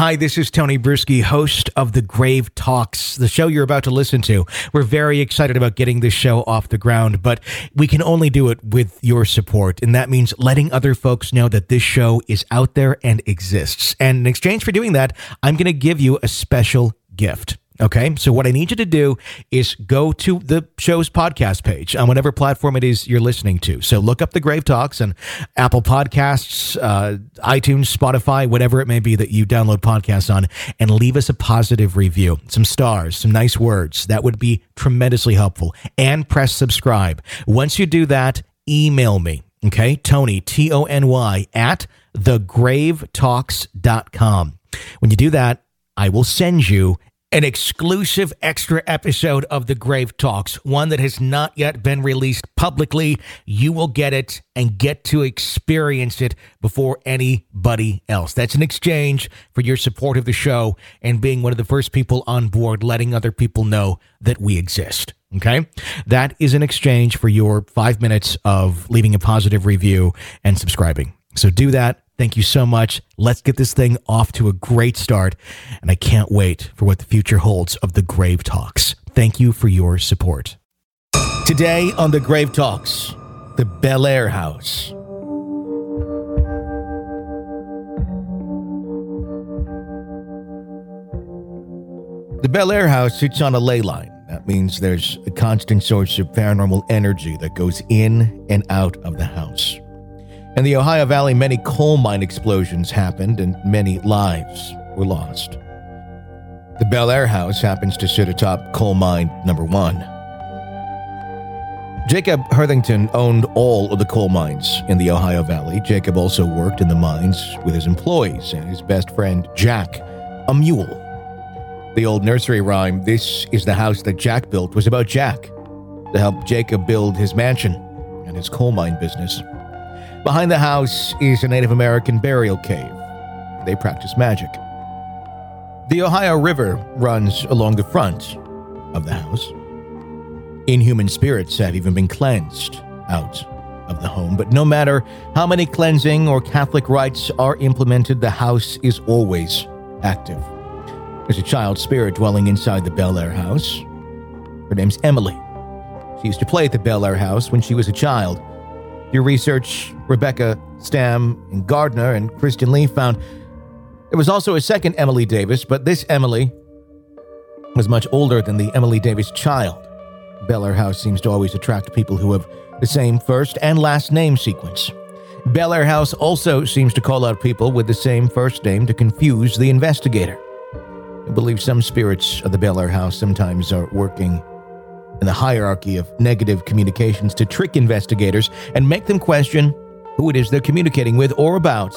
Hi, this is Tony Bruschi, host of The Grave Talks, the show you're about to listen to. We're very excited about getting this show off the ground, but we can only do it with your support, and that means letting other folks know that this show is out there and exists. And in exchange for doing that, I'm going to give you a special gift. Okay, so what I need you to do is go to the show's podcast page on whatever platform it is you're listening to. So look up The Grave Talks on Apple Podcasts, iTunes, Spotify, whatever it may be that you download podcasts on, and leave us a positive review, some stars, some nice words. That would be tremendously helpful. And press subscribe. Once you do that, email me, okay? Tony, Tony, at thegravetalks.com. When you do that, I will send you an exclusive extra episode of The Grave Talks, one that has not yet been released publicly. You will get it and get to experience it before anybody else. That's in exchange for your support of the show and being one of the first people on board, letting other people know that we exist. Okay? That is in exchange for your 5 minutes of leaving a positive review and subscribing. So do that. Thank you so much. Let's get this thing off to a great start. And I can't wait for what the future holds of The Grave Talks. Thank you for your support. Today on The Grave Talks, the Bel Air House. The Bel Air House sits on a ley line. That means there's a constant source of paranormal energy that goes in and out of the house. In the Ohio Valley, many coal mine explosions happened and many lives were lost. The Bel Air House happens to sit atop coal mine number 1. Jacob Herthington owned all of the coal mines in the Ohio Valley. Jacob also worked in the mines with his employees and his best friend, Jack, a mule. The old nursery rhyme, "This is the house that Jack built," was about Jack to help Jacob build his mansion and his coal mine business. Behind the house is a Native American burial cave. They practice magic. The Ohio River runs along the front of the house. Inhuman spirits have even been cleansed out of the home, but no matter how many cleansing or Catholic rites are implemented, the house is always active. There's a child spirit dwelling inside the Bel Air House. Her name's Emily. She used to play at the Bel Air House when she was a child. Through research, Rebecca Stam and Gardner and Kristen Lee found there was also a second Emily Davis, but this Emily was much older than the Emily Davis child. Bel Air House seems to always attract people who have the same first and last name sequence. Bel Air House also seems to call out people with the same first name to confuse the investigator. I believe some spirits of the Bel Air House sometimes are working in the hierarchy of negative communications to trick investigators and make them question who it is they're communicating with or about.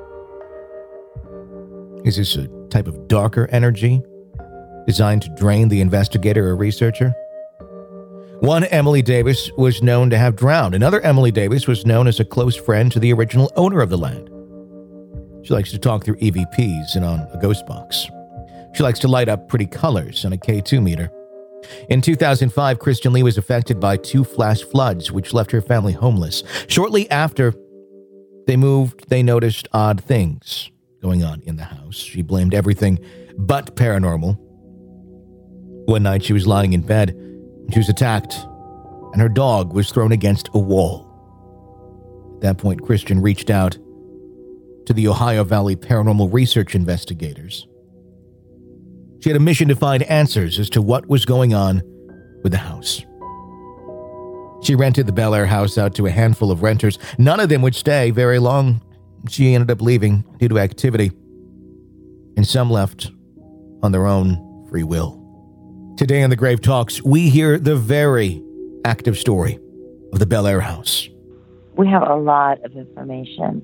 Is this a type of darker energy designed to drain the investigator or researcher? One Emily Davis was known to have drowned. Another Emily Davis was known as a close friend to the original owner of the land. She likes to talk through EVPs and on a ghost box. She likes to light up pretty colors on a K2 meter. In 2005, Kristen Lee was affected by 2 flash floods, which left her family homeless. Shortly after they moved, they noticed odd things going on in the house. She blamed everything but paranormal. One night, she was lying in bed. She was attacked, and her dog was thrown against a wall. At that point, Kristen reached out to the Ohio Valley Paranormal Research investigators. She had a mission to find answers as to what was going on with the house. She rented the Bel Air House out to a handful of renters. None of them would stay very long. She ended up leaving due to activity, and some left on their own free will. Today on The Grave Talks, we hear the very active story of the Bel Air House. We have a lot of information.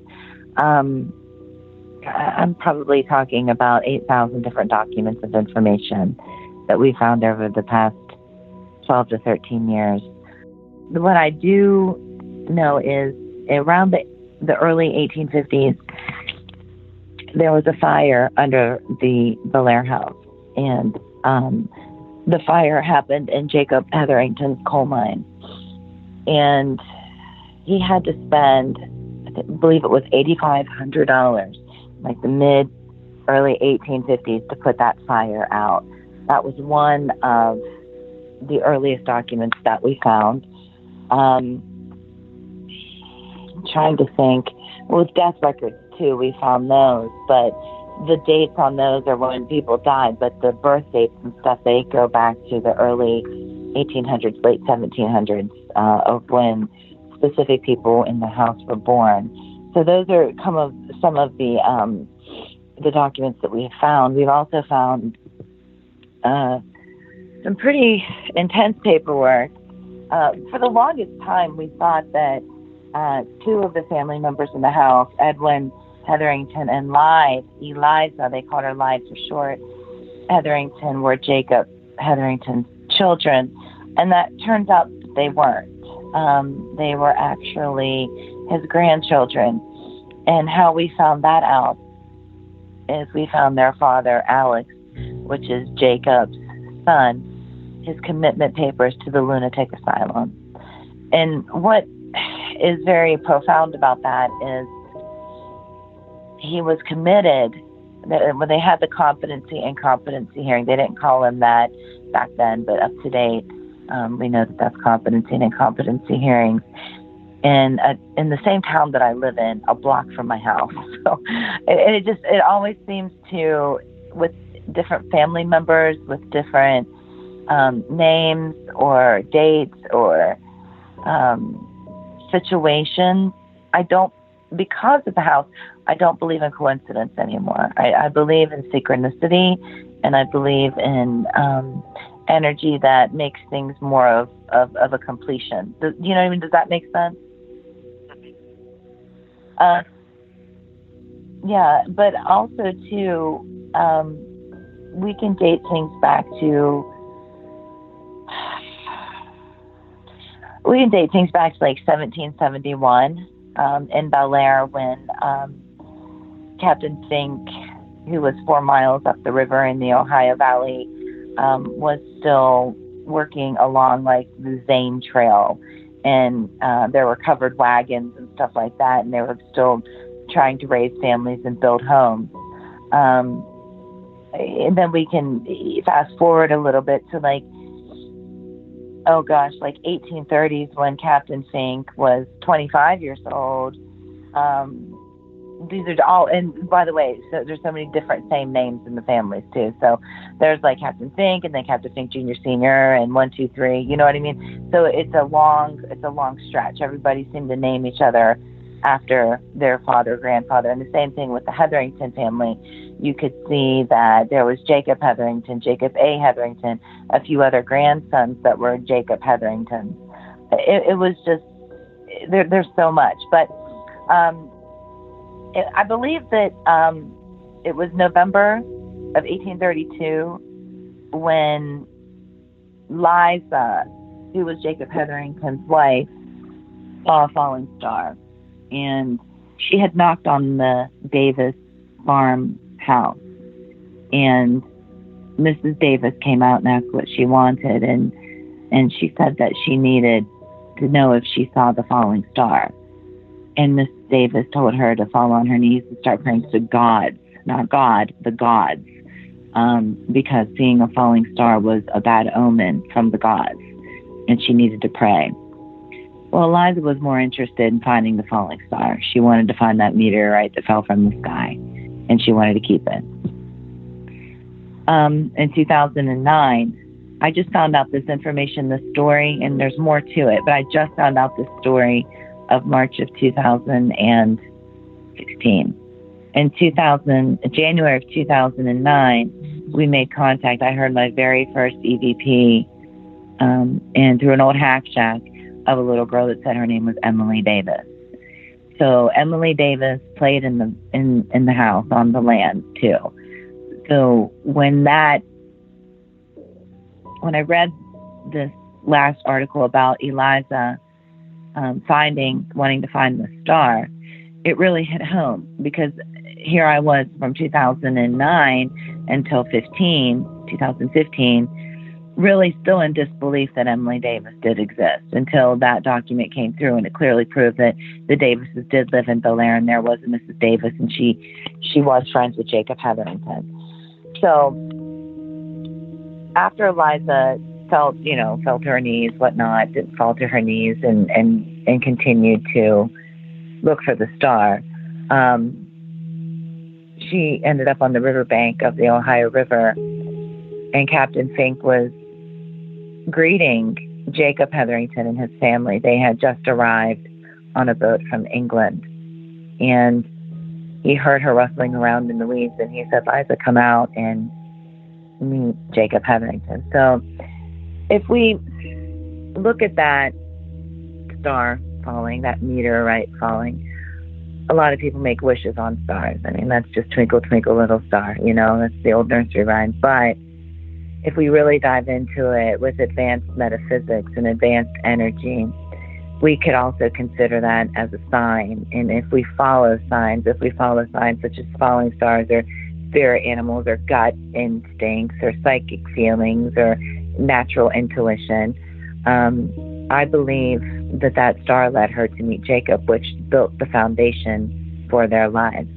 I'm probably talking about 8,000 different documents of information that we found over the past 12 to 13 years. What I do know is around the early 1850s, there was a fire under the Bel Air House, and the fire happened in Jacob Hetherington's coal mine. And he had to spend, I believe it was $8,500, like the mid early 1850s to put that fire out. That was one of the earliest documents that we found. I'm trying to think. With death records, too, we found those, but the dates on those are when people died, but the birth dates and stuff, they go back to the early 1800s, late 1700s, of when specific people in the house were born. So those are some of the documents that we have found. We've also found some pretty intense paperwork. For the longest time, we thought that two of the family members in the house, Edwin Hetherington and Eliza, they called her Lyde for short, Hetherington, were Jacob Hetherington's children. And that turns out that they weren't. They were actually his grandchildren. And how we found that out is we found their father, Alex, which is Jacob's son, his commitment papers to the lunatic asylum. And what is very profound about that is he was committed. When they had the competency and competency hearing, they didn't call him that back then, but up to date, we know that that's competency and incompetency hearings. In the same town that I live in, a block from my house. So it always seems to, with different family members, with different names or dates or situations, because of the house, I don't believe in coincidence anymore. I believe in synchronicity, and I believe in energy that makes things more of a completion. You know what I mean? Does that make sense? Yeah, but also too, we can date things back to like 1771 in Bel Air, when Captain Fink, who was 4 miles up the river in the Ohio Valley, was still working along like the Zane Trail, and there were covered wagons and stuff like that, and they were still trying to raise families and build homes. And then we can fast forward a little bit to like 1830s, when Captain Fink was 25 years old. These are all, and by the way, so there's so many different same names in the families too. So there's like Captain Fink, and then Captain Fink Jr., Sr., and 1, 2, 3. You know what I mean? So it's a long stretch. Everybody seemed to name each other after their father, grandfather, and the same thing with the Hetherington family. You could see that there was Jacob Hetherington, Jacob A. Hetherington, a few other grandsons that were Jacob Hetherington. It was just there's so much, but. I believe that it was November of 1832 when Liza, who was Jacob Hetherington's wife, saw a falling star. And she had knocked on the Davis farm house. And Mrs. Davis came out and asked what she wanted. And she said that she needed to know if she saw the falling star. And Miss Davis told her to fall on her knees and start praying to the gods, not God, the gods, because seeing a falling star was a bad omen from the gods, and she needed to pray. Well, Eliza was more interested in finding the falling star. She wanted to find that meteorite that fell from the sky, and she wanted to keep it. In 2009, I just found out this information, this story, and there's more to it, but I just found out this story of March of 2016. In January of 2009, we made contact. I heard my very first EVP, and through an old hack shack of a little girl that said her name was Emily Davis. So Emily Davis played in the house on the land too. So when I read this last article about Eliza wanting to find the star, it really hit home, because here I was from 2009 until 2015, really still in disbelief that Emily Davis did exist until that document came through, and it clearly proved that the Davises did live in Bel Air, and there was a Mrs. Davis, and she was friends with Jacob Hetherington. So after Eliza felt her knees, whatnot, didn't fall to her knees, and continued to look for the star, she ended up on the riverbank of the Ohio River, and Captain Fink was greeting Jacob Hetherington and his family. They had just arrived on a boat from England, and he heard her rustling around in the weeds, and he said, "Liza, come out and meet Jacob Hetherington." So if we look at that star falling, that meteorite falling, a lot of people make wishes on stars. I mean, that's just twinkle, twinkle, little star, that's the old nursery rhyme. But if we really dive into it with advanced metaphysics and advanced energy, we could also consider that as a sign. And if we follow signs such as falling stars or spirit animals or gut instincts or psychic feelings or natural intuition, I believe that star led her to meet Jacob, which built the foundation for their lives.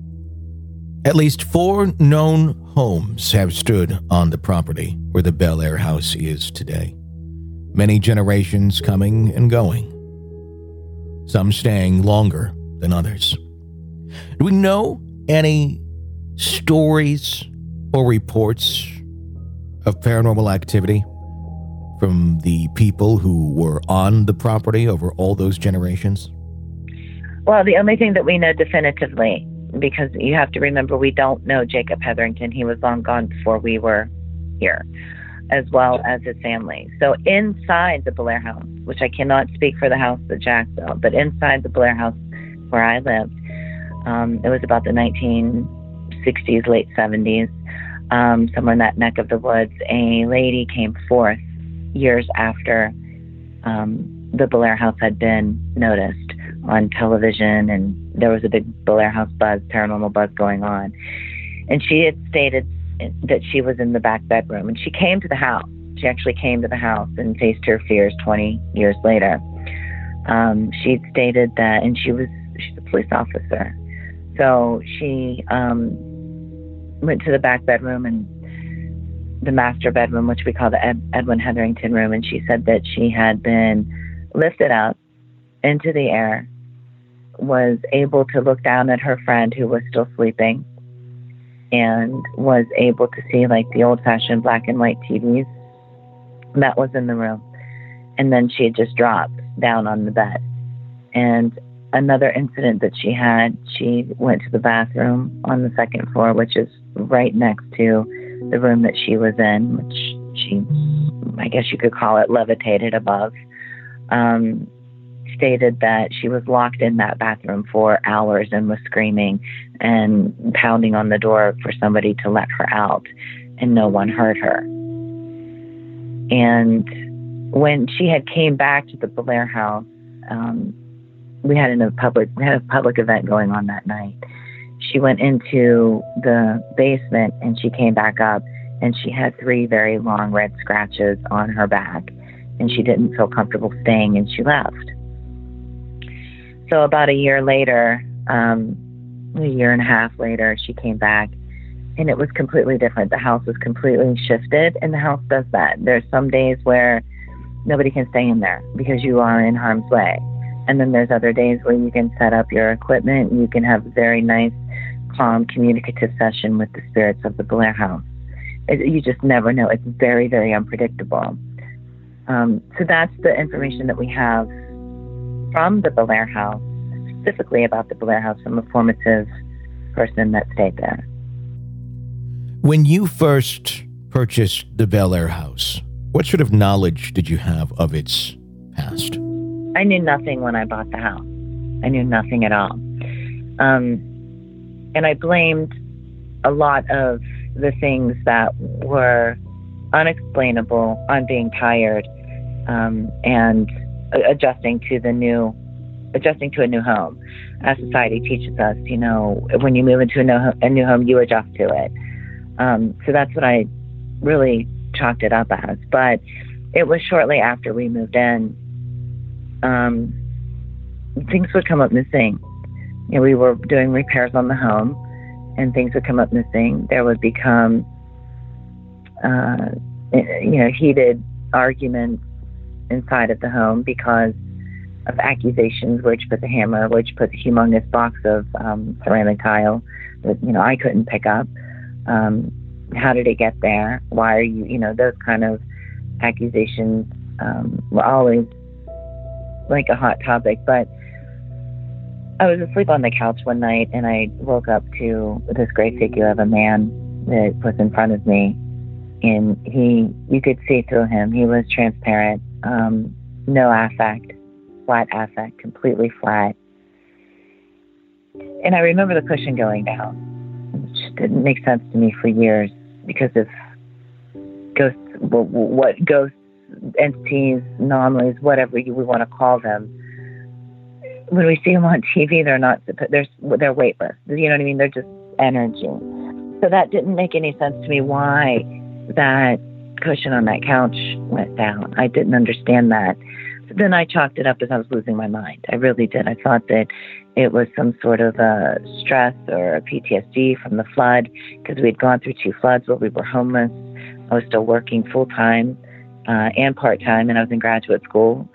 At least 4 known homes have stood on the property where the Bel Air house is today. Many generations coming and going, some staying longer than others. Do we know any stories or reports of paranormal activity from the people who were on the property over all those generations? Well, the only thing that we know definitively, because you have to remember, we don't know Jacob Hetherington. He was long gone before we were here, as well as his family. So inside the Bel Air house, which I cannot speak for the house that Jack built, but inside the Bel Air house where I lived, it was about the 1960s, late 70s, somewhere in that neck of the woods, a lady came forth years after the Bel Air house had been noticed on television, and there was a big Bel Air house buzz, paranormal buzz going on. And she had stated that she was in the back bedroom, and she came to the house. She actually came to the house and faced her fears 20 years later. She stated that, and she's a police officer. So she went to the back bedroom and the master bedroom, which we call the Edwin Hetherington room, and she said that she had been lifted up into the air, was able to look down at her friend who was still sleeping, and was able to see like the old-fashioned black and white TVs that was in the room. And then she had just dropped down on the bed. And another incident that she had, she went to the bathroom on the second floor, which is right next to the room that she was in, which she, I guess you could call it, levitated above. Stated that she was locked in that bathroom for hours and was screaming and pounding on the door for somebody to let her out, and no one heard her. And when she had came back to the Bel Air house, we had a public event going on that night. She went into the basement and she came back up, and she had 3 very long red scratches on her back, and she didn't feel comfortable staying, and she left. So about a year later, a year and a half later, she came back, and it was completely different. The house was completely shifted, and the house does that. There's some days where nobody can stay in there because you are in harm's way. And then there's other days where you can set up your equipment and you can have a very nice, calm, communicative session with the spirits of the Bel Air house. You just never know. It's very, very unpredictable. So that's the information that we have from the Bel Air house, specifically about the Bel Air house, from a formative person that stayed there. When you first purchased the Bel Air house, what sort of knowledge did you have of its past? I knew nothing when I bought the house. I knew nothing at all. And I blamed a lot of the things that were unexplainable on being tired and adjusting to a new home. As society teaches us, when you move into a new home, you adjust to it. So that's what I really chalked it up as. But it was shortly after we moved in. Things would come up missing. You know, we were doing repairs on the home, and things would come up missing. There would become, heated arguments inside of the home because of accusations, which put the hammer, which put the humongous box of ceramic tile that, I couldn't pick up. How did it get there? Why are you, those kind of accusations were always like a hot topic. But I was asleep on the couch one night, and I woke up to this gray figure of a man that was in front of me, and you could see through him. He was transparent, no affect, flat affect, completely flat. And I remember the cushion going down, which didn't make sense to me for years because of ghosts, what ghosts, entities, anomalies, whatever we want to call them. When we see them on TV, they're weightless. You know what I mean? They're just energy. So that didn't make any sense to me why that cushion on that couch went down. I didn't understand that. So then I chalked it up as I was losing my mind. I really did. I thought that it was some sort of a stress or a PTSD from the flood, because we'd gone through 2 floods where we were homeless. I was still working full-time and part-time, and I was in graduate school.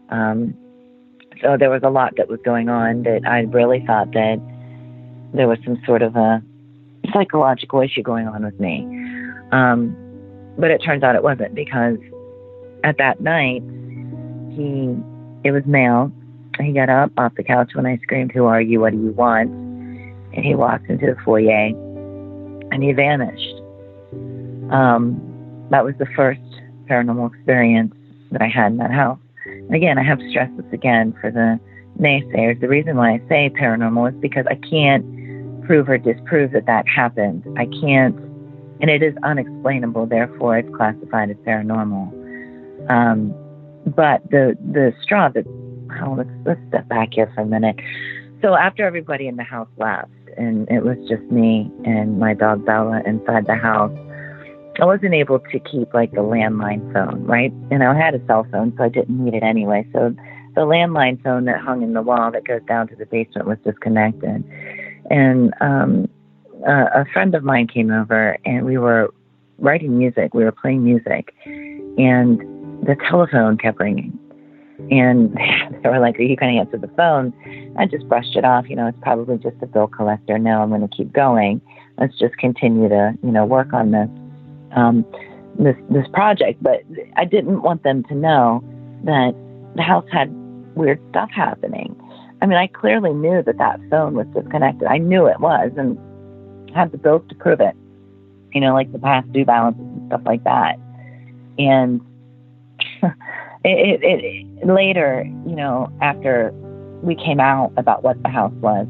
So there was a lot that was going on that I really thought that there was some sort of a psychological issue going on with me. But it turns out it wasn't, because at that night, it was male. He got up off the couch when I screamed, "Who are you? What do you want?" And he walked into the foyer, and he vanished. That was the first paranormal experience that I had in that house. Again, I have to stress this again for the naysayers. The reason why I say paranormal is because I can't prove or disprove that happened. I can't, and it is unexplainable, therefore it's classified as paranormal. But the straw that, let's step back here for a minute. So after everybody in the house left, and it was just me and my dog Bella inside the house, I wasn't able to keep the landline phone, right? And I had a cell phone, so I didn't need it anyway. So the landline phone that hung in the wall that goes down to the basement was disconnected. And a friend of mine came over, and we were writing music. We were playing music, and the telephone kept ringing. And they were like, "Are you going to answer the phone?" I just brushed it off. It's probably just a bill collector. No, I'm going to keep going. Let's just continue to, work on this project. But I didn't want them to know that the house had weird stuff happening. I mean, I clearly knew that phone was disconnected. I knew it was, and had the bills to prove it. Like the past due balances and stuff like that. And it later, after we came out about what the house was,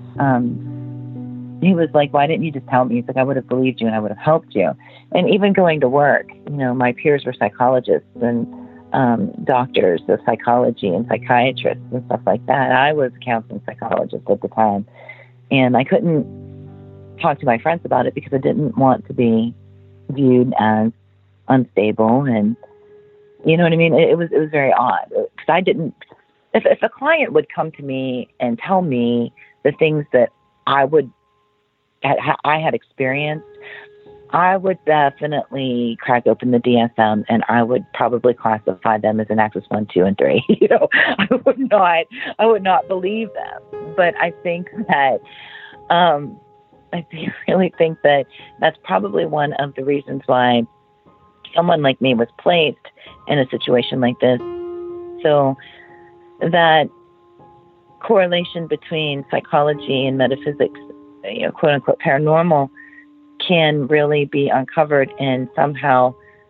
he was like, "Why didn't you just tell me?" He's like, "I would have believed you and I would have helped you." And even going to work, my peers were psychologists and doctors of psychology and psychiatrists and stuff like that. I was a counseling psychologist at the time, and I couldn't talk to my friends about it because I didn't want to be viewed as unstable. And you know what I mean? It was very odd, because I didn't. If a client would come to me and tell me the things that I had experienced, I would definitely crack open the DSM, and I would probably classify them as an Axis 1, 2, and 3. I would not believe them. But I think that I really think that that's probably one of the reasons why someone like me was placed in a situation like this. So that correlation between psychology and metaphysics, quote unquote paranormal, can really be uncovered and somehow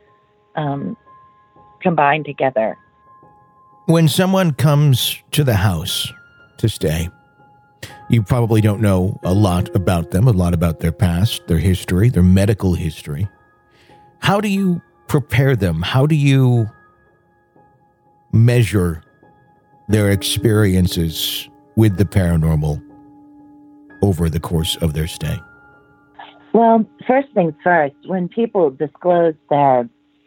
combined together. When someone comes to the house to stay, you probably don't know a lot about them, a lot about their past, their history, their medical history. How do you prepare them? How do you measure their experiences with the paranormal over the course of their stay? Well, first things first, when people disclose their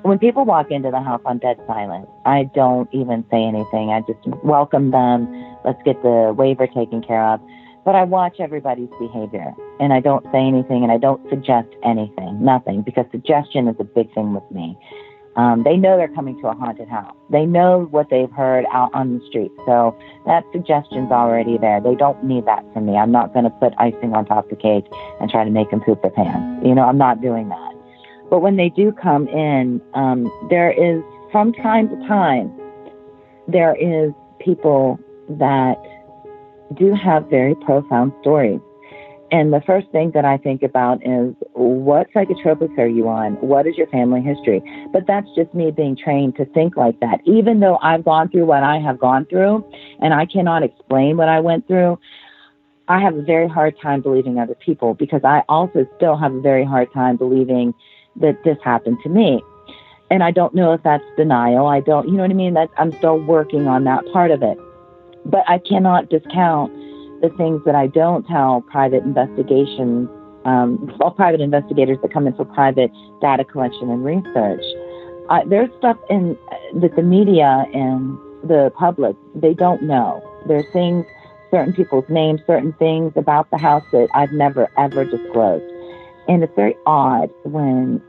when people walk into the house, I'm dead silent. I don't even say anything. I just welcome them. Let's get the waiver taken care of. But I watch everybody's behavior, and I don't say anything, and I don't suggest anything, nothing, because suggestion is a big thing with me. They know they're coming to a haunted house. They know what they've heard out on the street. So that suggestion's already there. They don't need that from me. I'm not going to put icing on top of the cake and try to make them poop their pants. I'm not doing that. But when they do come in, there is, from time to time, there is people that do have very profound stories. And the first thing that I think about is, what psychotropics are you on? What is your family history? But that's just me being trained to think like that. Even though I've gone through what I have gone through, and I cannot explain what I went through, I have a very hard time believing other people, because I also still have a very hard time believing that this happened to me. And I don't know if that's denial. I don't, you know what I mean? I'm still working on that part of it. But I cannot discount the things that I don't tell private investigations, all private investigators that come in for private data collection and research. There's stuff in that the media and the public, they don't know. There's things, certain people's names, certain things about the house that I've never, ever disclosed. And it's very odd when,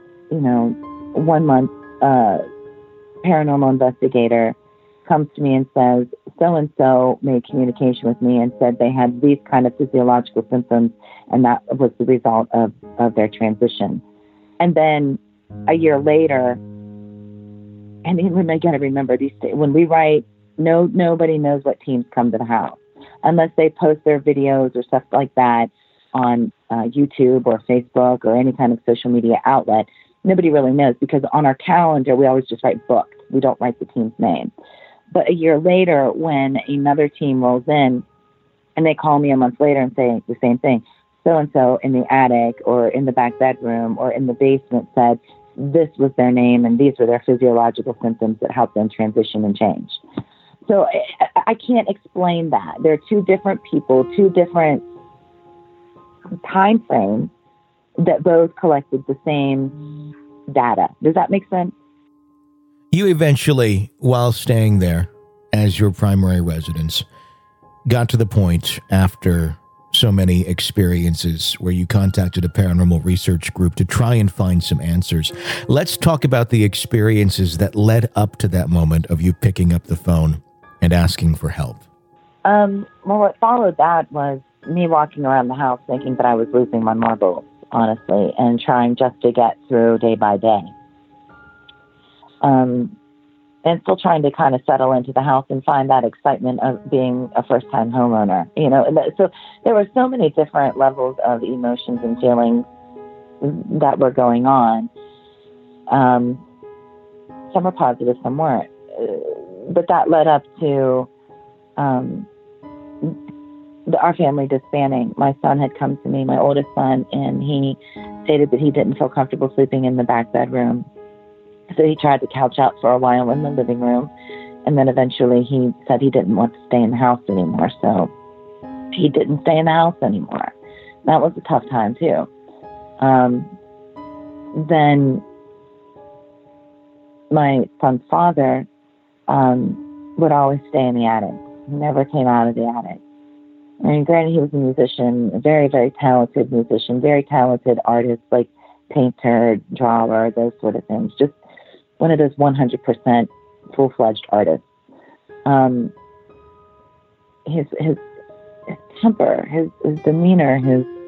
1 month paranormal investigator comes to me and says, so-and-so made communication with me and said they had these kind of physiological symptoms, and that was the result of their transition. And then a year later, and even I got to remember these, when we write, nobody knows what teams come to the house unless they post their videos or stuff like that on YouTube or Facebook or any kind of social media outlet. Nobody really knows, because on our calendar, we always just write booked. We don't write the team's name. But a year later, when another team rolls in and they call me a month later and say the same thing, so-and-so in the attic or in the back bedroom or in the basement said this was their name and these were their physiological symptoms that helped them transition and change. So I can't explain that. They're two different people, two different time frames that both collected the same data. Does that make sense? You eventually, while staying there as your primary residence, got to the point after so many experiences where you contacted a paranormal research group to try and find some answers. Let's talk about the experiences that led up to that moment of you picking up the phone and asking for help. Well, what followed that was me walking around the house thinking that I was losing my marbles, honestly, and trying just to get through day by day. And still trying to kind of settle into the house and find that excitement of being a first-time homeowner, So there were so many different levels of emotions and feelings that were going on. Some were positive, some weren't. But that led up to our family disbanding. My son had come to me, my oldest son, and he stated that he didn't feel comfortable sleeping in the back bedroom. So he tried to couch out for a while in the living room, and then eventually he said he didn't want to stay in the house anymore, so he didn't stay in the house anymore. That was a tough time, too. Then my son's father would always stay in the attic. He never came out of the attic. I mean, granted, he was a musician, a very, very talented musician, very talented artist, like painter, drawer, those sort of things. Just one of those 100% full-fledged artists. His temper, his demeanor,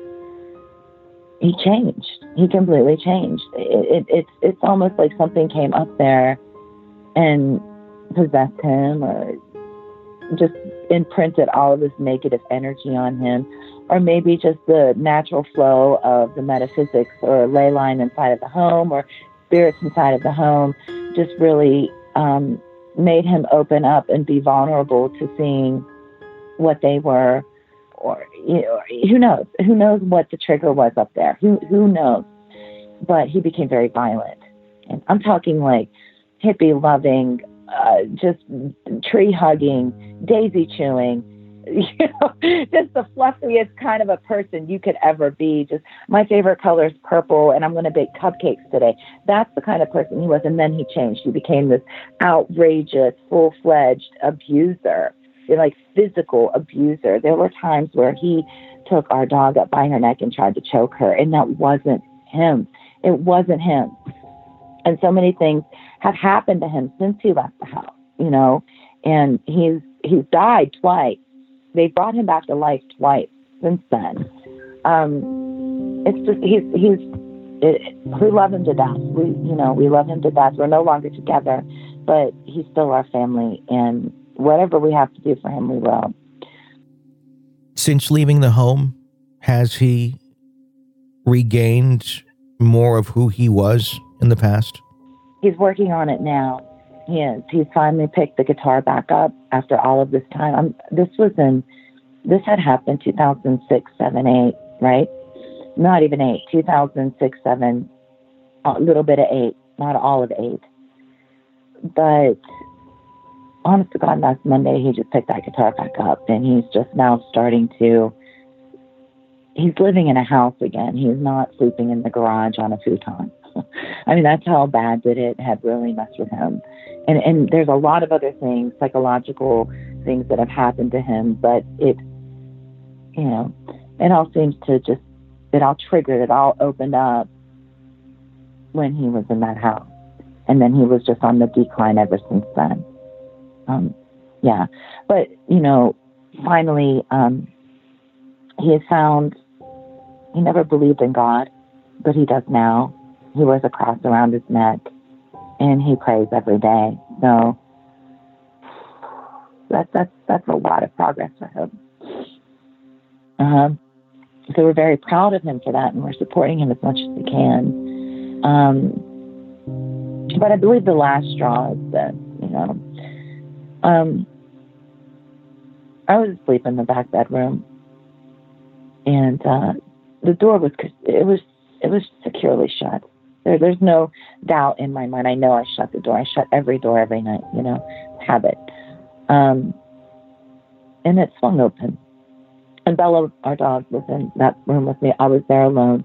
he changed. He completely changed. It's almost like something came up there and possessed him, or just imprinted all of this negative energy on him, or maybe just the natural flow of the metaphysics or ley line inside of the home or spirits inside of the home just really made him open up and be vulnerable to seeing what they were, or who knows what the trigger was up there, who knows. But he became very violent, and I'm talking like hippie loving, just tree hugging, daisy chewing, just the fluffiest kind of a person you could ever be. Just my favorite color is purple, and I'm going to bake cupcakes today. That's the kind of person he was. And then he changed. He became this outrageous, full-fledged abuser, like physical abuser. There were times where he took our dog up by her neck and tried to choke her, and that wasn't him. It wasn't him. And so many things have happened to him since he left the house, and he's died twice. They brought him back to life twice since then. It's just we love him to death. We love him to death. We're no longer together, but he's still our family, and whatever we have to do for him, we will. Since leaving the home, has he regained more of who he was in the past? He's working on it now. He is. He's finally picked the guitar back up after all of this time. This had happened 2006, 7, 8, right? Not even 8. 2006, 7, a little bit of 8, not all of 8. But honest to God, last Monday, he just picked that guitar back up, and he's just now he's living in a house again. He's not sleeping in the garage on a futon. I mean, that's how bad that it had really messed with him. And there's a lot of other things, psychological things that have happened to him, but it all seems to just, it all triggered, it all opened up when he was in that house. And then he was just on the decline ever since then. Yeah. But, finally, he has found, he never believed in God, but he does now. He wears a cross around his neck, and he prays every day. So that's a lot of progress for him. So we're very proud of him for that, and we're supporting him as much as we can. But I believe the last straw is that, I was asleep in the back bedroom, and the door was securely shut. There's no doubt in my mind. I know I shut the door. I shut every door every night, habit. And it swung open. And Bella, our dog, was in that room with me. I was there alone.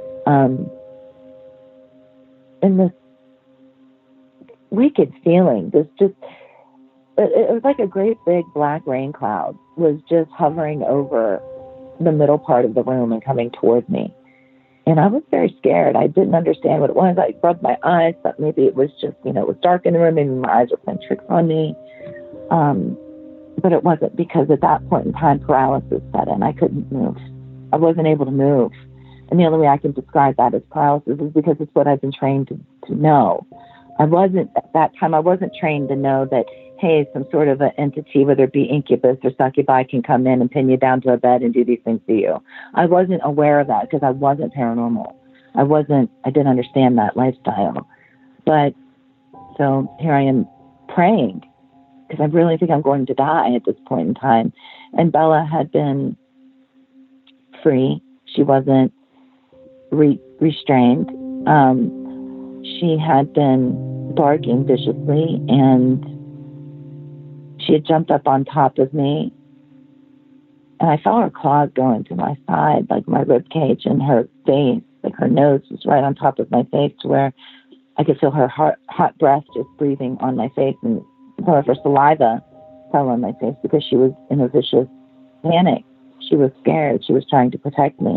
And this wicked feeling, it was like a great big black rain cloud was just hovering over the middle part of the room and coming towards me. And I was very scared. I didn't understand what it was. I rubbed my eyes, thought maybe it was just, it was dark in the room. Maybe my eyes were playing tricks on me. But it wasn't, because at that point in time, paralysis set in. I couldn't move. I wasn't able to move. And the only way I can describe that as paralysis is because it's what I've been trained to know. At that time, I wasn't trained to know that, hey, some sort of an entity, whether it be incubus or succubi, can come in and pin you down to a bed and do these things to you. I wasn't aware of that because I wasn't paranormal. I didn't understand that lifestyle. But so here I am praying because I really think I'm going to die at this point in time. And Bella had been free. She wasn't restrained. She had been barking viciously, and she had jumped up on top of me, and I saw her claws go into my side, like my rib cage, and her face, like her nose was right on top of my face, to where I could feel her hot breath just breathing on my face, and some of her saliva fell on my face because she was in a vicious panic. She was scared. She was trying to protect me.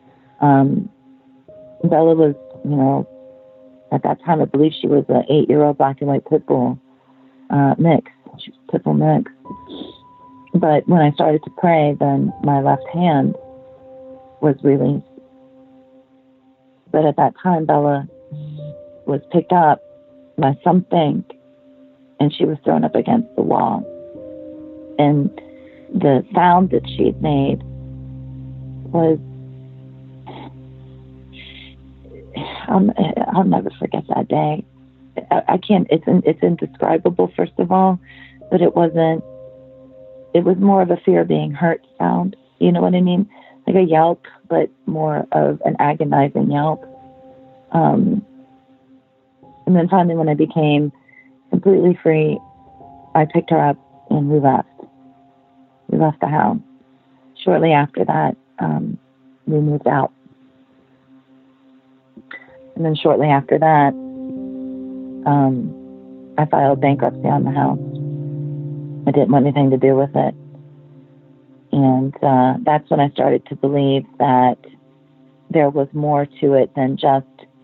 Bella was, at that time, I believe she was an 8-year-old black and white pit bull mix. She was pit bull mix. But when I started to pray, then my left hand was released. But at that time, Bella was picked up by something, and she was thrown up against the wall. And the sound that she'd made was, I'll never forget that day. I can't, it's indescribable, first of all, but it was more of a fear of being hurt sound. You know what I mean? Like a yelp, but more of an agonizing yelp. And then finally, when I became completely free, I picked her up and we left. We left the house. Shortly after that, we moved out. And then shortly after that, I filed bankruptcy on the house. I didn't want anything to do with it. And that's when I started to believe that there was more to it than just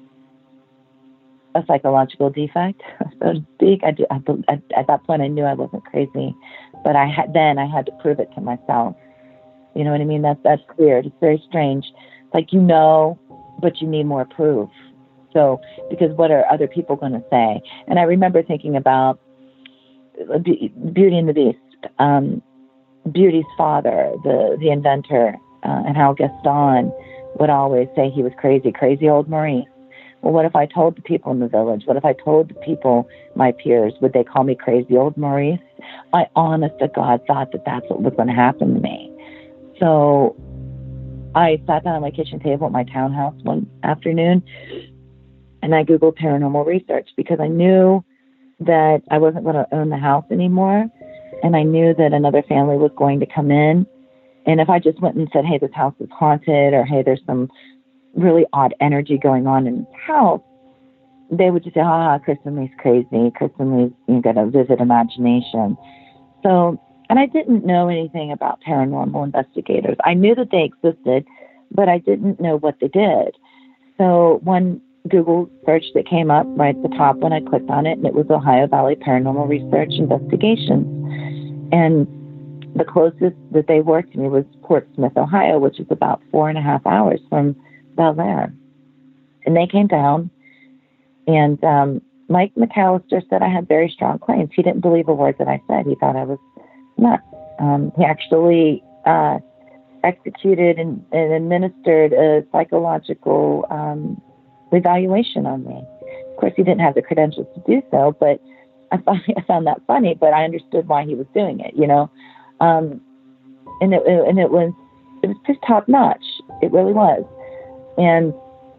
a psychological defect, so to speak. At that point, I knew I wasn't crazy, but I had to prove it to myself. You know what I mean? That's weird. It's very strange. Like, but you need more proof. So, because what are other people going to say? And I remember thinking about Beauty and the Beast, Beauty's father, the inventor, and how Gaston would always say he was crazy old Maurice. Well, what if I told the people in the village? What if I told the people, my peers, would they call me crazy old Maurice? I honest to God thought that that's what was going to happen to me. So I sat down at my kitchen table at my townhouse one afternoon and I Googled paranormal research because I knew that I wasn't going to own the house anymore. And I knew that another family was going to come in. And if I just went and said, hey, this house is haunted, or hey, there's some really odd energy going on in this house, they would just say, Kristen Lee's crazy. Kristen Lee's, you got a vivid imagination. So, and I didn't know anything about paranormal investigators. I knew that they existed, but I didn't know what they did. So one Google search that came up right at the top when I clicked on it, and it was Ohio Valley Paranormal Research Investigations. And the closest that they worked to me was Portsmouth, Ohio, which is about 4.5 hours from Bel Air. And they came down, and Mike McAllister said I had very strong claims. He didn't believe a word that I said. He thought I was nuts. He actually executed and administered a psychological evaluation on me. Of course, he didn't have the credentials to do so, but I found that funny, but I understood why he was doing it, you know. And it was just top notch. It really was. And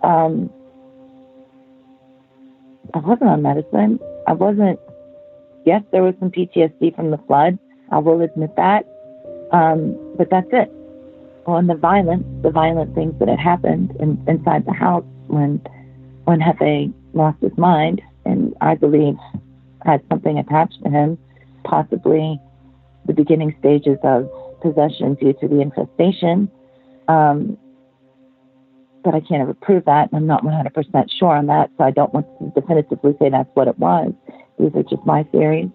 I wasn't on medicine. Yes, there was some PTSD from the flood. I will admit that. But that's it. Well, and the violent things that had happened inside the house when Hefe lost his mind, and I believe had something attached to him, possibly the beginning stages of possession due to the infestation. But I can't ever prove that, and I'm not 100% sure on that, so I don't want to definitively say that's what it was. These are just my theories.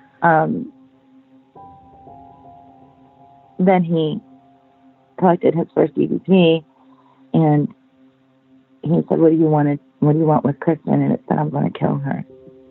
Then he collected his first EVP, and he said, what do you want with Kristen? And it said, I'm going to kill her.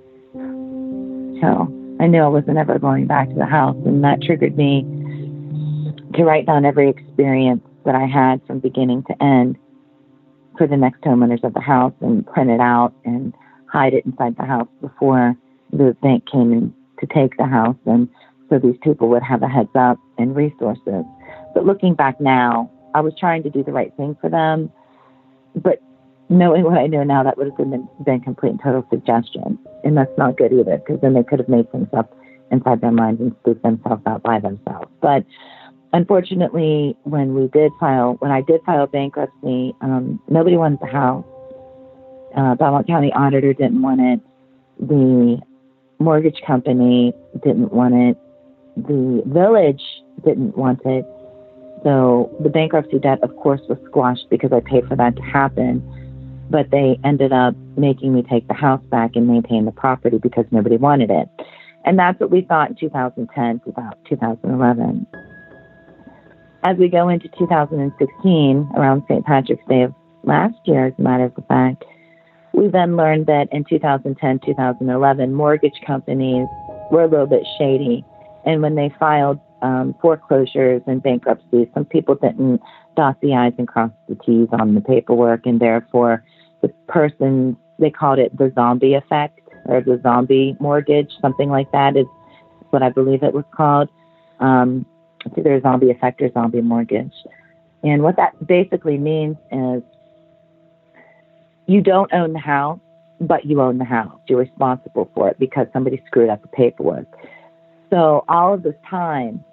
So I knew I wasn't ever going back to the house, and that triggered me to write down every experience that I had from beginning to end for the next homeowners of the house, and print it out and hide it inside the house before the bank came in to take the house, and so these people would have a heads up and resources. But looking back now, I was trying to do the right thing for them, but knowing what I know now, that would have been complete and total suggestion. And that's not good either, because then they could have made things up inside their minds and spooked themselves out by themselves. But unfortunately, when I did file bankruptcy, nobody wanted the house. Belmont County auditor didn't want it. The mortgage company didn't want it. The village didn't want it. So the bankruptcy debt, of course, was squashed because I paid for that to happen. But they ended up making me take the house back and maintain the property because nobody wanted it. And that's what we thought in 2010 to about 2011. As we go into 2016, around St. Patrick's Day of last year, as a matter of fact, we then learned that in 2010, 2011, mortgage companies were a little bit shady. And when they filed foreclosures and bankruptcy, some people didn't dot the I's and cross the T's on the paperwork, and therefore the person, they called it the zombie effect, or the zombie mortgage, something like that is what I believe it was called. It's either a zombie effect or zombie mortgage. And what that basically means is you don't own the house, but you own the house. You're responsible for it because somebody screwed up the paperwork. So all of this time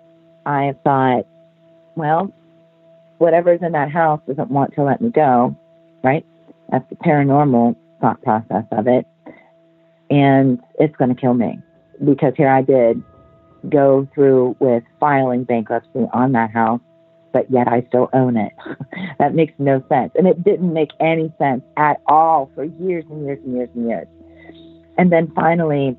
I thought, well, whatever's in that house doesn't want to let me go, right? That's the paranormal thought process of it. And it's going to kill me, because here I did go through with filing bankruptcy on that house, but yet I still own it. That makes no sense. And it didn't make any sense at all for years and years and years and years. And then finally,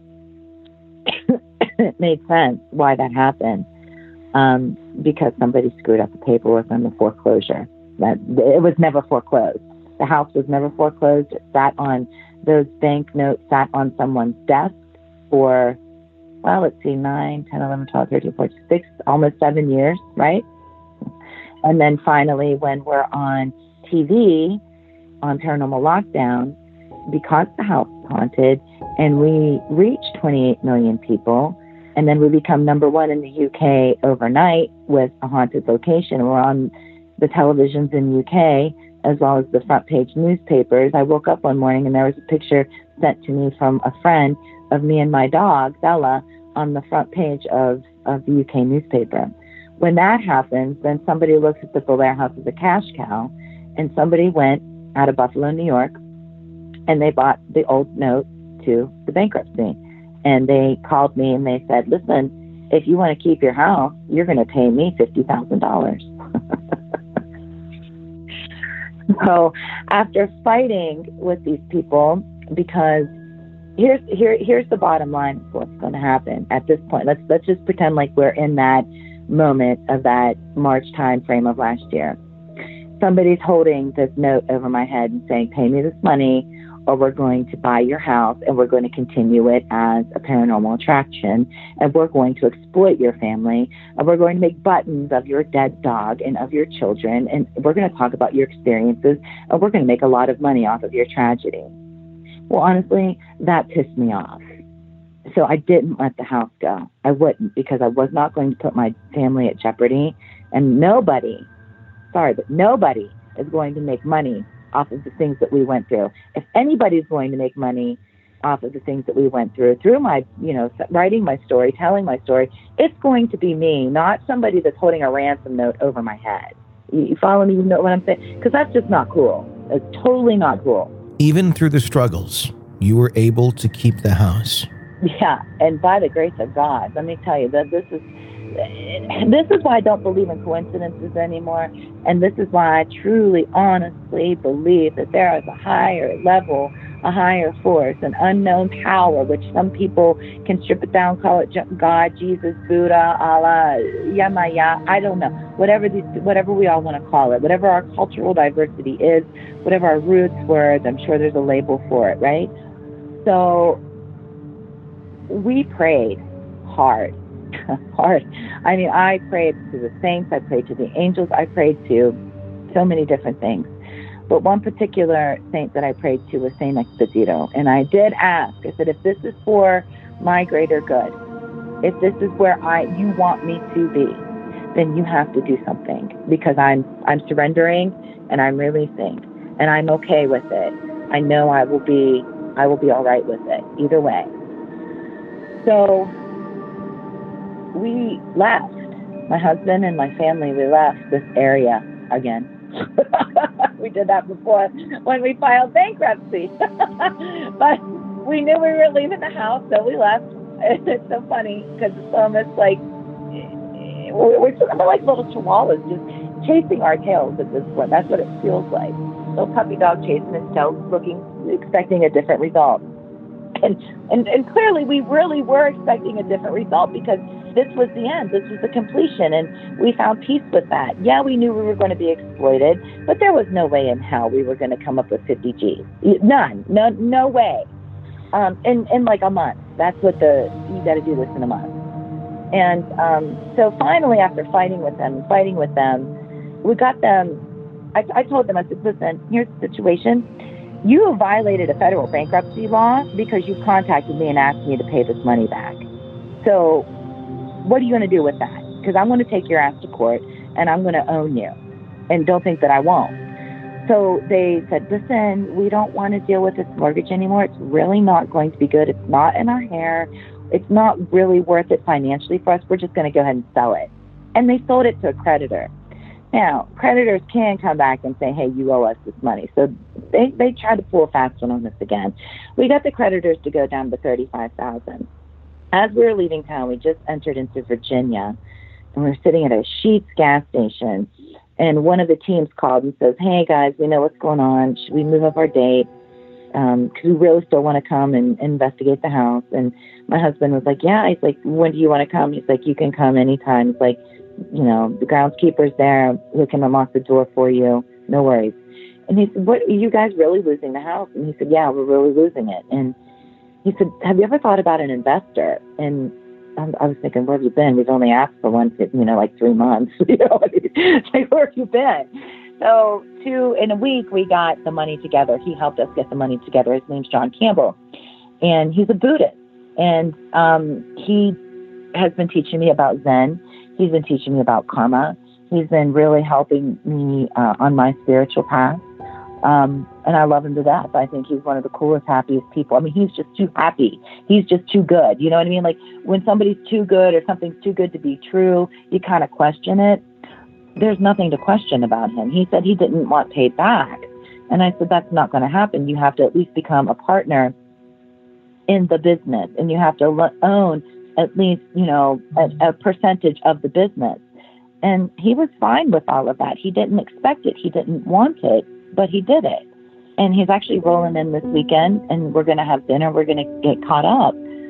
it made sense why that happened. Because somebody screwed up the paperwork on the foreclosure. That it was never foreclosed. The house was never foreclosed. It sat on, those bank notes sat on someone's desk for, well, let's see, 9, 10, 11, 12, 13, 14, 6, almost 7 years, right? And then finally, when we're on TV, on Paranormal Lockdown, because the house is haunted, and we reach 28 million people, and then we become number one in the UK overnight with a haunted location. We're on the televisions in UK, as well as the front page newspapers. I woke up one morning and there was a picture sent to me from a friend of me and my dog, Bella, on the front page of the UK newspaper. When that happens, then somebody looks at the Belair House as a cash cow, and somebody went out of Buffalo, New York, and they bought the old note to the bankruptcy. And they called me and they said, listen, if you want to keep your house, you're going to pay me $50,000. So after fighting with these people, because here's the bottom line of what's going to happen at this point. Let's just pretend like we're in that moment of that March time frame of last year. Somebody's holding this note over my head and saying, pay me this money, or we're going to buy your house and we're going to continue it as a paranormal attraction, and we're going to exploit your family, and we're going to make buttons of your dead dog and of your children, and we're going to talk about your experiences, and we're going to make a lot of money off of your tragedy. Well, honestly, that pissed me off. So I didn't let the house go. I wouldn't, because I was not going to put my family at jeopardy, and nobody is going to make money off of the things that we went through. If anybody's going to make money off of the things that we went through my, writing my story, telling my story, it's going to be me, not somebody that's holding a ransom note over my head. You follow me? You know what I'm saying? Because that's just not cool. It's totally not cool. Even through the struggles, you were able to keep the house. Yeah, and by the grace of God, let me tell you that this is why I don't believe in coincidences anymore, and this is why I truly, honestly believe that there is a higher level, a higher force, an unknown power, which some people can strip it down, call it God, Jesus, Buddha, Allah, Yamaya, I don't know, whatever we all want to call it, whatever our cultural diversity is, whatever our roots were, I'm sure there's a label for it, right? So we prayed hard. I mean, I prayed to the saints, I prayed to the angels, I prayed to so many different things. But one particular saint that I prayed to was Saint Expedito. And I did ask, I said, if this is for my greater good, if this is where you want me to be, then you have to do something, because I'm surrendering and I'm releasing and I'm okay with it. I know I will be all right with it either way. So we left. My husband and my family, we left this area again. We did that before when we filed bankruptcy. But we knew we were leaving the house, so we left. It's so funny because it's almost like we're like little chihuahuas just chasing our tails at this point. That's what it feels like. Little puppy dog chasing its tail, expecting a different result. And clearly we really were expecting a different result, because this was the end. This was the completion, and we found peace with that. Yeah, we knew we were going to be exploited, but there was no way in hell we were going to come up with 50 G's. None. No way. In like a month. That's what you got to do this in a month. And so finally, after fighting with them, we got them. I told them, I said, listen, here's the situation. You have violated a federal bankruptcy law because you contacted me and asked me to pay this money back. So what are you going to do with that? Because I'm going to take your ass to court and I'm going to own you. And don't think that I won't. So they said, listen, we don't want to deal with this mortgage anymore. It's really not going to be good. It's not in our hair. It's not really worth it financially for us. We're just going to go ahead and sell it. and they sold it to a creditor. Now, creditors can come back and say, hey, you owe us this money. So they tried to pull a fast one on this again. We got the creditors to go down to $35,000. As we were leaving town, we just entered into Virginia, and we were sitting at a Sheetz gas station, and one of the teams called and says, hey, guys, we know what's going on. Should we move up our date? Because we really still want to come and investigate the house. And my husband was like, yeah. He's like, when do you want to come? He's like, you can come anytime. He's like, you know, the groundskeeper's there. We can unlock the door for you. No worries. And he said, what, are you guys really losing the house? And he said, yeah, we're really losing it. And he said, have you ever thought about an investor? And I was thinking, where have you been? We've only asked for one for, like 3 months. Like, where have you been? So in a week, we got the money together. He helped us get the money together. His name's John Campbell, and he's a Buddhist. And he has been teaching me about Zen. He's been teaching me about karma. He's been really helping me on my spiritual path. And I love him to death. I think he's one of the coolest, happiest people. I mean, he's just too happy. He's just too good. You know what I mean? Like, when somebody's too good or something's too good to be true, you kind of question it. There's nothing to question about him. He said he didn't want paid back. And I said, that's not going to happen. You have to at least become a partner in the business, and you have to own at least, a percentage of the business. And he was fine with all of that. He didn't expect it. He didn't want it, but he did it. And he's actually rolling in this weekend, and we're going to have dinner. We're going to get caught up,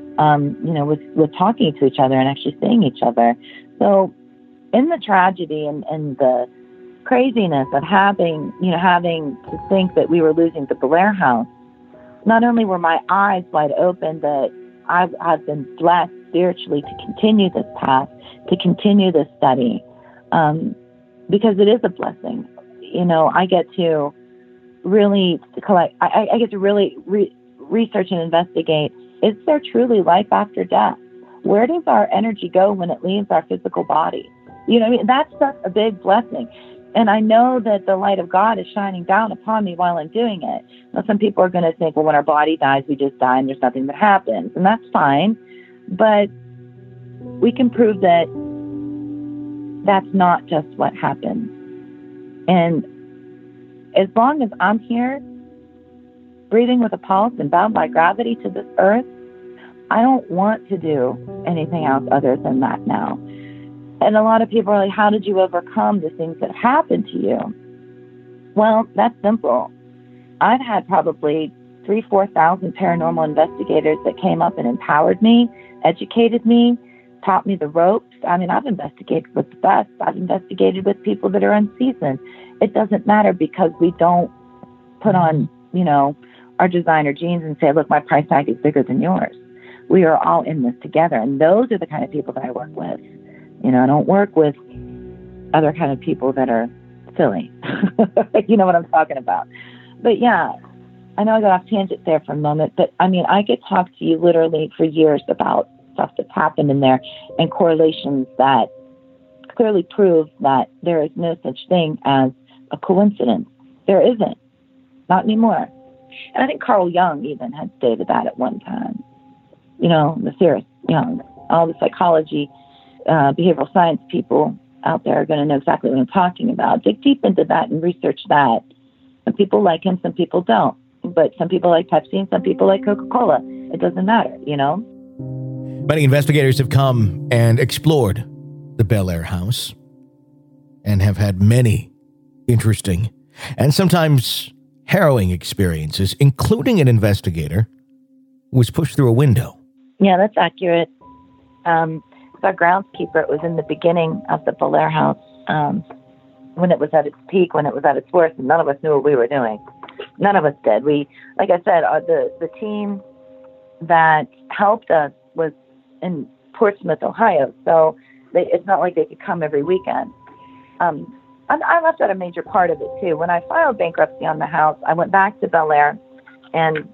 with talking to each other and actually seeing each other. So in the tragedy and the craziness of having to think that we were losing the Belair house, not only were my eyes wide open that I've been blessed spiritually to continue this path, to continue this study, because it is a blessing. I get to really collect, I get to really research and investigate, is there truly life after death? Where does our energy go when it leaves our physical body? You know what I mean? That's such a big blessing. And I know that the light of God is shining down upon me while I'm doing it. Now, some people are going to think, well, when our body dies, we just die and there's nothing that happens. And that's fine. But we can prove that that's not just what happens. And as long as I'm here, breathing with a pulse and bound by gravity to this earth, I don't want to do anything else other than that now. And a lot of people are like, how did you overcome the things that happened to you? Well, that's simple. I've had probably 4,000 paranormal investigators that came up and empowered me, educated me, taught me the ropes. I mean, I've investigated with the best. I've investigated with people that are unseasoned. It doesn't matter, because we don't put on, our designer jeans and say, look, my price tag is bigger than yours. We are all in this together. And those are the kind of people that I work with. I don't work with other kind of people that are silly. You know what I'm talking about. But yeah, I know I got off tangent there for a moment, but I mean, I could talk to you literally for years about stuff that's happened in there and correlations that clearly prove that there is no such thing as a coincidence. There isn't. Not anymore. And I think Carl Jung even had stated that at one time. Matthias Jung, all the psychology, behavioral science people out there are going to know exactly what I'm talking about. Dig deep into that and research that. Some people like him, some people don't. But some people like Pepsi and some people like Coca-Cola. It doesn't matter, Many investigators have come and explored the Belair house and have had many interesting and sometimes harrowing experiences, including an investigator who was pushed through a window. Yeah, that's accurate. Our groundskeeper, it was in the beginning of the Belair house, when it was at its peak, when it was at its worst, and none of us knew what we were doing. None of us did. We, like I said, the team that helped us was in Portsmouth, Ohio, so it's not like they could come every weekend. I left out a major part of it, too. When I filed bankruptcy on the house, I went back to Belair, and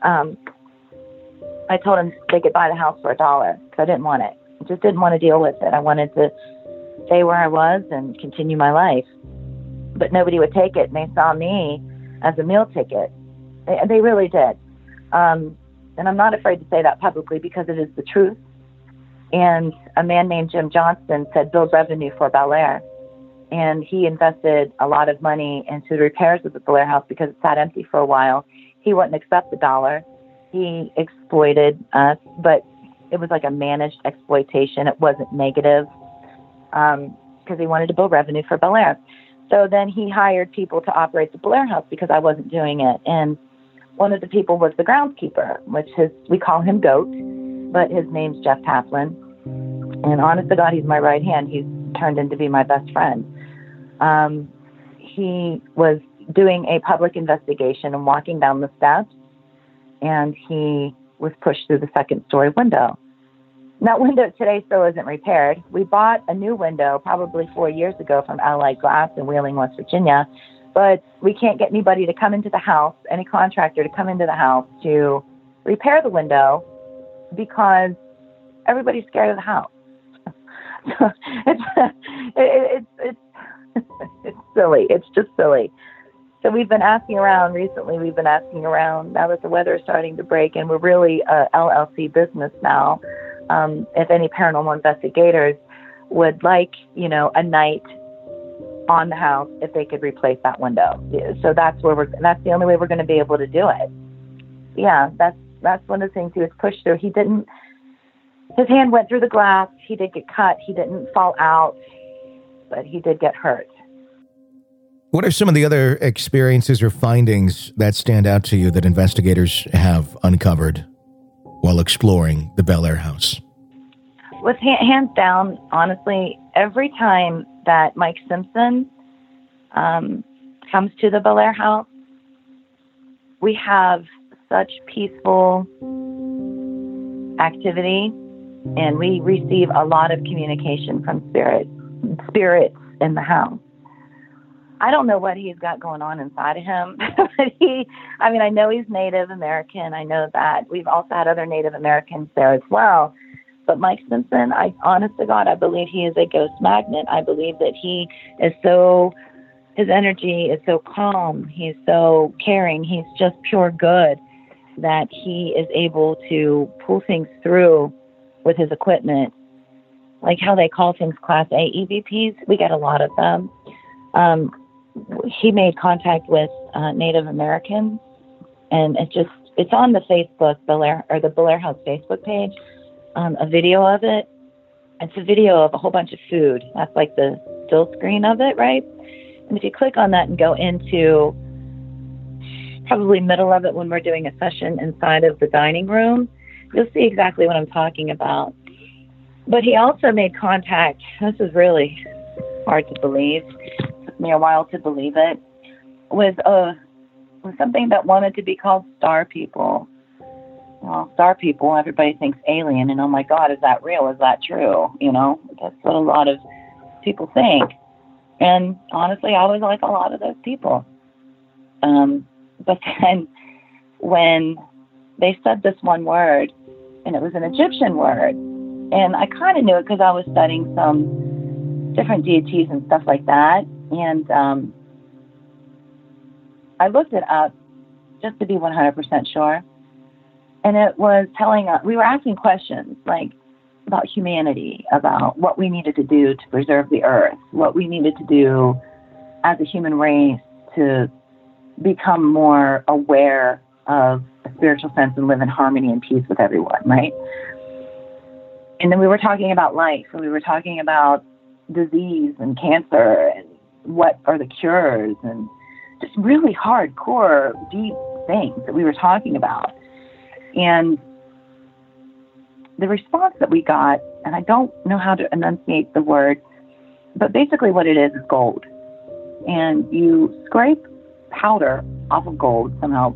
I told them they could buy the house for $1 because I didn't want it. I just didn't want to deal with it. I wanted to stay where I was and continue my life. But nobody would take it, and they saw me as a meal ticket. They really did. And I'm not afraid to say that publicly because it is the truth. And a man named Jim Johnston said, build revenue for Bel Air. And he invested a lot of money into the repairs of the Bel Air house because it sat empty for a while. He wouldn't accept the dollar. He exploited us, but it was like a managed exploitation. It wasn't negative because he wanted to build revenue for Bel Air. So then he hired people to operate the Bel Air house because I wasn't doing it. And one of the people was the groundskeeper, we call him Goat, but his name's Jeff Taplin. And honest to God, he's my right hand. He's turned into be my best friend. He was doing a public investigation and walking down the steps, and he was pushed through the second-story window. And that window today still isn't repaired. We bought a new window probably 4 years ago from Allied Glass in Wheeling, West Virginia, but we can't get anybody to come into the house, any contractor to come into the house to repair the window because everybody's scared of the house. So it's silly. It's just silly. So we've been asking around recently. We've been asking around now that the weather is starting to break, and we're really a LLC business now. If any paranormal investigators would like, a night on the house, if they could replace that window. So that's the only way we're going to be able to do it. Yeah, that's one of the things he was pushed through. His hand went through the glass. He did get cut. He didn't fall out, but he did get hurt. What are some of the other experiences or findings that stand out to you that investigators have uncovered while exploring the Bel Air house? With hands down, honestly, every time that Mike Simpson comes to the Bel Air house, we have such peaceful activity, and we receive a lot of communication from spirits in the house. I don't know what he's got going on inside of him, but I know he's Native American. I know that. We've also had other Native Americans there as well. But Mike Simpson, honest to God, I believe he is a ghost magnet. I believe that his energy is so calm. He's so caring. He's just pure good that he is able to pull things through with his equipment. Like how they call things Class A EVPs. We get a lot of them. He made contact with Native Americans, and it's on the Facebook the Bel Air House Facebook page. A video of it. It's a video of a whole bunch of food. That's like the still screen of it, right? And if you click on that and go into probably middle of it when we're doing a session inside of the dining room, you'll see exactly what I'm talking about. But he also made contact. This is really hard to believe. It took me a while to believe it. With something that wanted to be called Star People. Well, Star People, everybody thinks alien, and oh my God, is that real? Is that true? That's what a lot of people think. And honestly, I was like a lot of those people. But then when they said this one word, and it was an Egyptian word, and I kind of knew it because I was studying some different deities and stuff like that. And I looked it up just to be 100% sure. And it was telling us, we were asking questions like about humanity, about what we needed to do to preserve the earth, what we needed to do as a human race to become more aware of a spiritual sense and live in harmony and peace with everyone, right? And then we were talking about life, and we were talking about disease and cancer and what are the cures and just really hardcore, deep things that we were talking about. And the response that we got, and I don't know how to enunciate the word, but basically what it is gold. And you scrape powder off of gold somehow.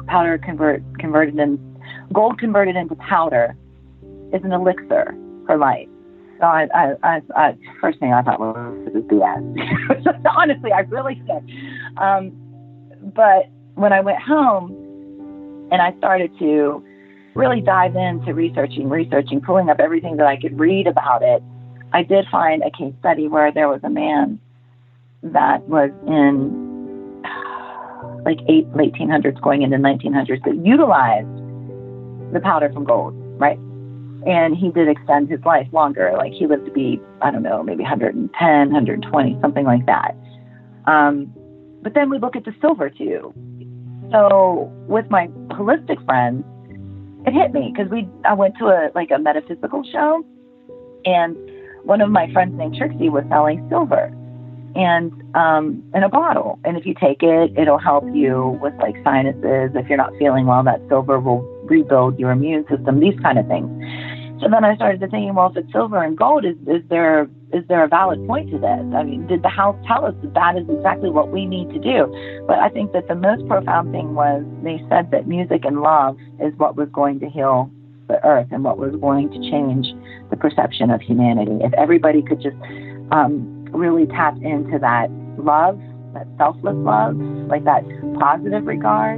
Gold converted into powder is an elixir for life. So I first thing I thought, well, this is BS. Honestly, I really did. But when I went home and I started to really dive into researching, pulling up everything that I could read about it, I did find a case study where there was a man that was in late 1800s going into 1900s that utilized the powder from gold, right? And he did extend his life longer. Like he lived to be, I don't know, maybe 110, 120, something like that. But then we look at the silver too. So with my holistic friends, it hit me because I went to a metaphysical show, and one of my friends named Trixie was selling silver and in a bottle. And if you take it, it'll help you with like sinuses. If you're not feeling well, that silver will rebuild your immune system, these kind of things. So then I started thinking, well, if it's silver and gold, is there a valid point to this? I mean, did the house tell us that is exactly what we need to do? But I think that the most profound thing was they said that music and love is what was going to heal the earth and what was going to change the perception of humanity. If everybody could just really tap into that love, that selfless love, like that positive regard,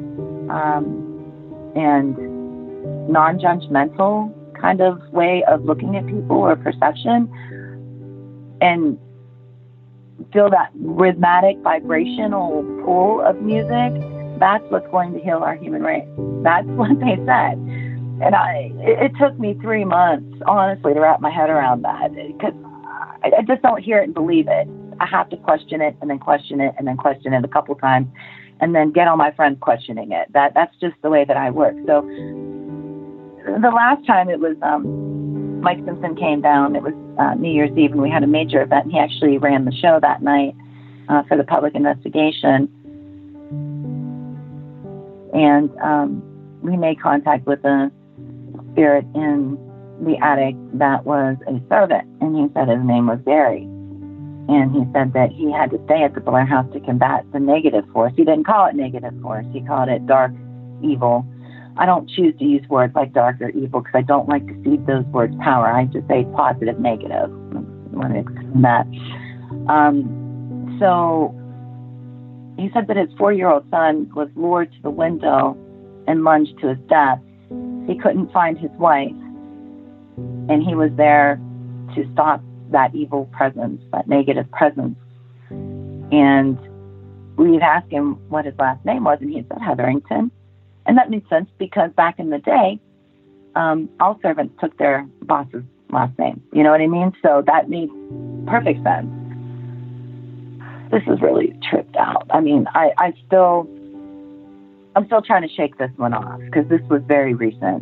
and non-judgmental kind of way of looking at people or perception, and feel that rhythmic vibrational pull of music, that's what's going to heal our human race. That's what they said. And it took me 3 months, honestly, to wrap my head around that, because I just don't hear it and believe it. I have to question it and then question it and then question it a couple times and then get all my friends questioning it. That's just the way that I work. So the last time it was Mike Simpson came down. It was New Year's Eve, and we had a major event. And he actually ran the show that night for the public investigation. And we made contact with a spirit in the attic that was a servant, and he said his name was Gary. And he said that he had to stay at the Blair House to combat the negative force. He didn't call it negative force. He called it dark evil. I don't choose to use words like dark or evil because I don't like to cede those words power. I just say positive, negative. I want to explain that. So he said that his 4-year-old son was lured to the window and lunged to his death. He couldn't find his wife, and he was there to stop that evil presence, that negative presence. And we'd asked him what his last name was, and he said Hetherington. And that made sense because back in the day, all servants took their boss's last name. You know what I mean? So that made perfect sense. This is really tripped out. I mean, I'm still trying to shake this one off because this was very recent.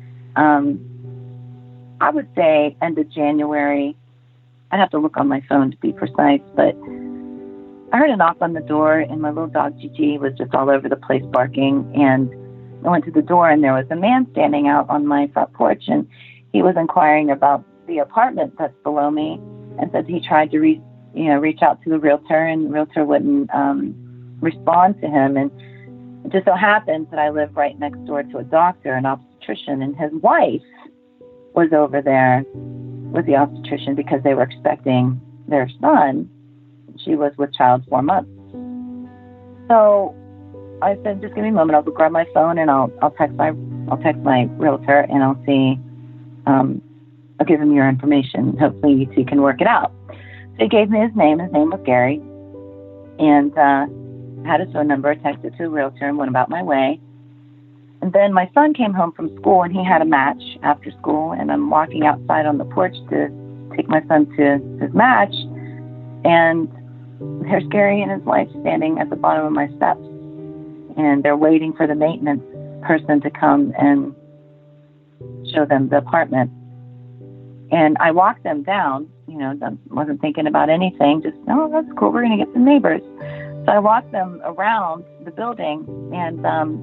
I would say end of January. I'd have to look on my phone to be precise, but I heard a knock on the door, and my little dog Gigi was just all over the place barking, and I went to the door, and there was a man standing out on my front porch, and he was inquiring about the apartment that's below me, and said he tried to reach out to the realtor, and the realtor wouldn't respond to him. And it just so happens that I live right next door to a doctor, an obstetrician, and his wife was over there with the obstetrician because they were expecting their son. She was with child 4 months. So I said, just give me a moment. I'll go grab my phone and I'll text my realtor, and I'll see. I'll give him your information. Hopefully you two can work it out. So he gave me his name. His name was Gary, and had his phone number. Texted to a realtor and went about my way. And then my son came home from school, and he had a match after school. And I'm walking outside on the porch to take my son to his match, and there's Gary and his wife standing at the bottom of my steps. And they're waiting for the maintenance person to come and show them the apartment. And I walked them down, wasn't thinking about anything, just, oh, that's cool, we're going to get some neighbors. So I walked them around the building, and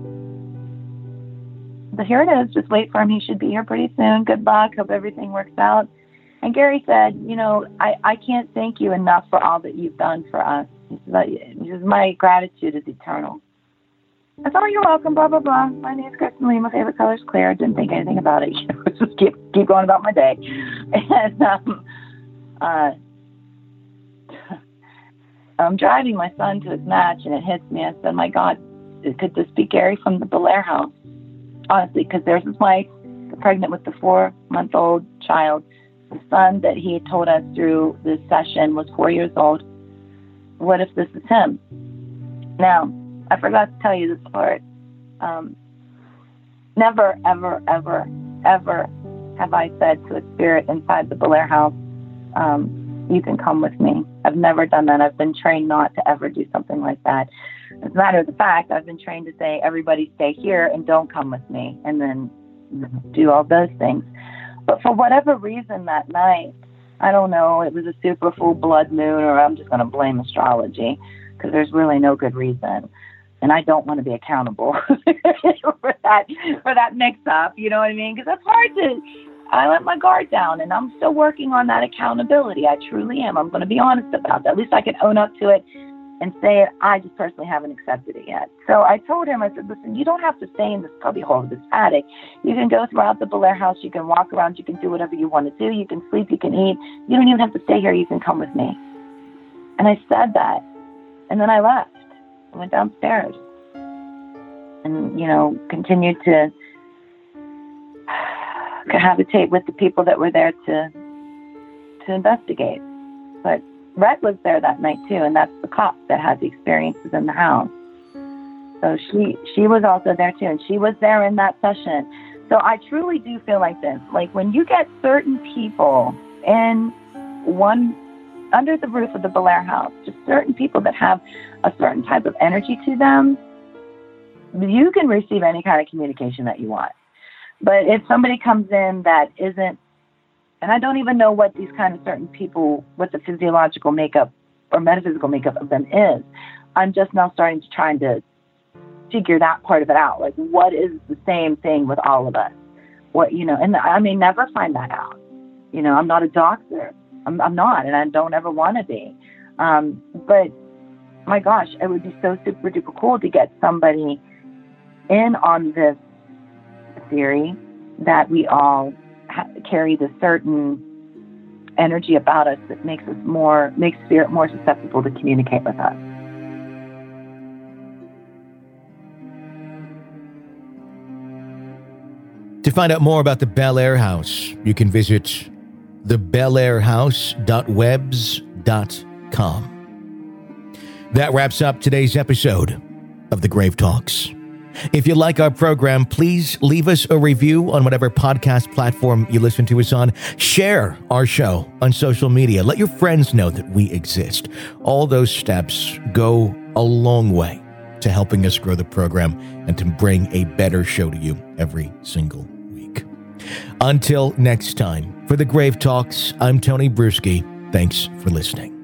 so here it is, just wait for him, he should be here pretty soon, good luck, hope everything works out. And Gary said, I can't thank you enough for all that you've done for us. He says, my gratitude is eternal. I thought, oh, you're welcome, blah, blah, blah. My name is Kristen Lee. My favorite color is clear. I didn't think anything about it. Just keep going about my day. And I'm driving my son to his match, and it hits me. I said, my God, could this be Gary from the Blair House? Honestly, because there's his wife, pregnant with the 4-month-old child. The son that he told us through this session was 4 years old. What if this is him? Now, I forgot to tell you this part. Never, ever, ever, ever, have I said to a spirit inside the Belair house, you can come with me. I've never done that. I've been trained not to ever do something like that. As a matter of the fact, I've been trained to say, everybody stay here and don't come with me, and then do all those things. But for whatever reason that night, I don't know, it was a super full blood moon, or I'm just going to blame astrology, because there's really no good reason. And I don't want to be accountable for that mix-up, you know what I mean? Because it's hard to, I let my guard down, and I'm still working on that accountability. I truly am. I'm going to be honest about that. At least I can own up to it and say it. I just personally haven't accepted it yet. So I told him, I said, listen, you don't have to stay in this cubby hole, this attic. You can go throughout the Belair house. You can walk around. You can do whatever you want to do. You can sleep. You can eat. You don't even have to stay here. You can come with me. And I said that. And then I left. I went downstairs and, continued to cohabitate with the people that were there to investigate. But Red was there that night too, and that's the cop that had the experiences in the house. So she was also there too, and she was there in that session. So I truly do feel like this. Like when you get certain people under the roof of the Belair house, just certain people that have a certain type of energy to them, you can receive any kind of communication that you want. But if somebody comes in that isn't, and I don't even know what these kind of certain people, what the physiological makeup or metaphysical makeup of them is, I'm just now starting to try to figure that part of it out. Like, what is the same thing with all of us? What, and I may never find that out. I'm not a doctor. I'm not, and I don't ever want to be. But my gosh, it would be so super duper cool to get somebody in on this theory that we all carry this certain energy about us that makes spirit more susceptible to communicate with us. To find out more about the Belair House, you can visit thebelairhouse.webs.com. That wraps up today's episode of The Grave Talks. If you like our program, please leave us a review on whatever podcast platform you listen to us on. Share our show on social media. Let your friends know that we exist. All those steps go a long way to helping us grow the program and to bring a better show to you every single week. Until next time, for The Grave Talks, I'm Tony Bruschi. Thanks for listening.